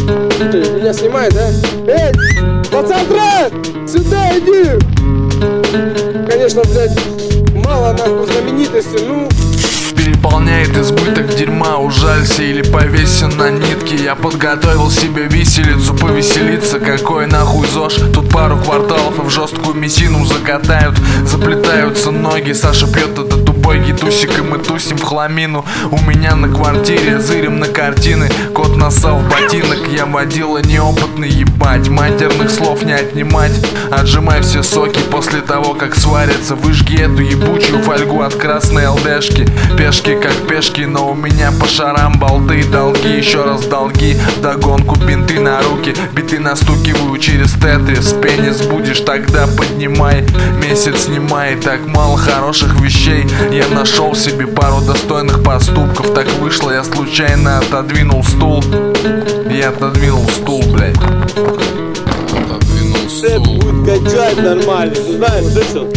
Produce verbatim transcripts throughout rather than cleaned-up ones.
Ты меня снимай, да? Эй, пацан, брат! Сюда иди! Конечно, блядь, мало нахуй знаменитости, ну... Переполняет избыток дерьма, ужалься или повесься на нитке. Я подготовил себе виселицу, повеселиться, какой нахуй ЗОЖ. Тут пару кварталов и в жесткую мясину закатают. Заплетаются ноги, Саша пьет этот убогий тусик, и мы тусим в хламину. У меня на квартире зырим на картины, кот нассал в ботинок. Я водила неопытный, ебать, матерных слов не отнимать. Отжимай все соки после того, как сварятся. Выжги эту ебучую фольгу от красной ЛДшки. Пешки как пешки, но у меня по шарам болты, долги, еще раз долги, вдогонку бинты на руки, биты настукиваю через тетрис. Пенис будешь, тогда поднимай, месяц снимай. Так мало хороших вещей, я нашел себе пару достойных поступков. Так вышло, я случайно отодвинул стул. Я отодвинул стул, блядь. Отодвинул Сэп стул. будет качать нормально, ты знаешь, слышал?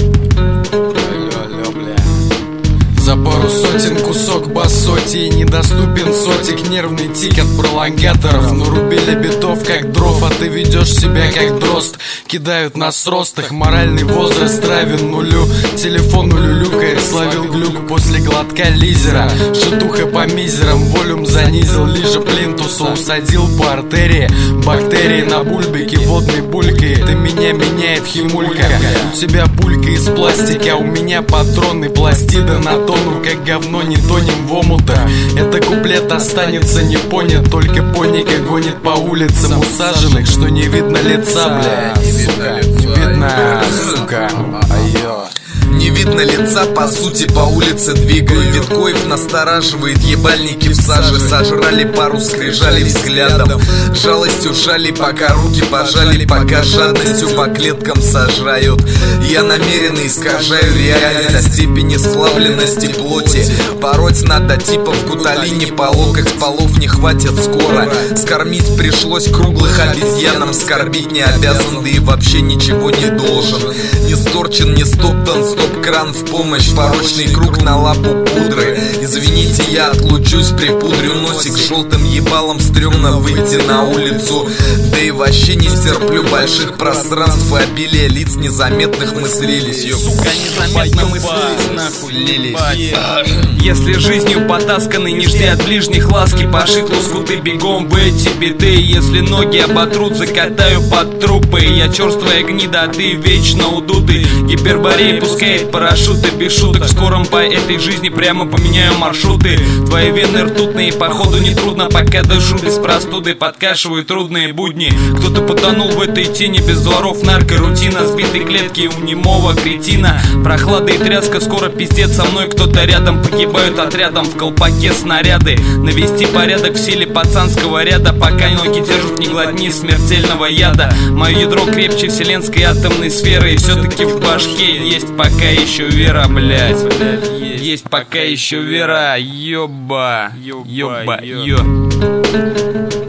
За пару сотен кусок басоти недоступен сотик. Нервный тик от пролонгаторов. Нарубили битов как дров, а ты ведешь себя как дрозд. Кидают на сростах, моральный возраст равен нулю. Телефон улюлюкает, словил глюк после глотка лизера. Шатуха по мизерам, волюм занизил, лиже плинтуса усадил по артерии. Бактерии на бульбике, водной булькой. Это меня меняет химулька. У тебя пулька из пластика, у меня патроны пластида на тону, как говно не тонем в омутах. Это куплет останется не понят, только поника гонит по улицам усаженных, что не видно лица, блядь. Сука, не видно, сука. Айо. Не видно лица, по сути, по улице двигаю. Виткоев настораживает, ебальники в саже. Сожрали пару, скрижали взглядом. Жалостью жали, пока руки пожали, пока жадностью по клеткам сажают. Я намеренно искажаю реальность до степени сплавленности плоти. Пороть надо типа в гуталине по локоть, полов не хватит скоро. Скормить пришлось круглых обезьянам, скорбить не обязан, да и вообще ничего не должен. Не сторчен, не стоптан, стоп-кран в помощь, порочный круг на лапу пудры. Извините, я отлучусь, припудрю носик желтым ебалом, стрёмно выйти на улицу. Да и вообще не стерплю больших пространств и обилия лиц незаметных, мы слились. Сука, незаметно мы слились, нахуй, лились. Если жизнью потасканный, не жди от ближних ласки, пошить лоскуты бегом в эти биты. Если ноги оботрут, закатаю под трупы. Я черствая гнида, а ты вечно удутый. Гиперборея пускает парашюты без шуток. В скором по этой жизни прямо поменяю маршруты. Твои вены ртутные, походу нетрудно, пока дышу без простуды. Подкашиваю трудные будни. Кто-то потонул в этой тени, без дворов наркорутина. Сбитой клетки у немого кретина. Прохлада и тряска, скоро пиздец со мной. Кто-то рядом, погибают отрядом в колпаке снаряды. Навести порядок в силе пацанского ряда, пока ноги держат, не глотни смертельного яда. Мое ядро крепче вселенской атомной сферы, и все-таки в башке есть пока еще вера, блять. Есть пока еще вера, ёба, ёба, ё.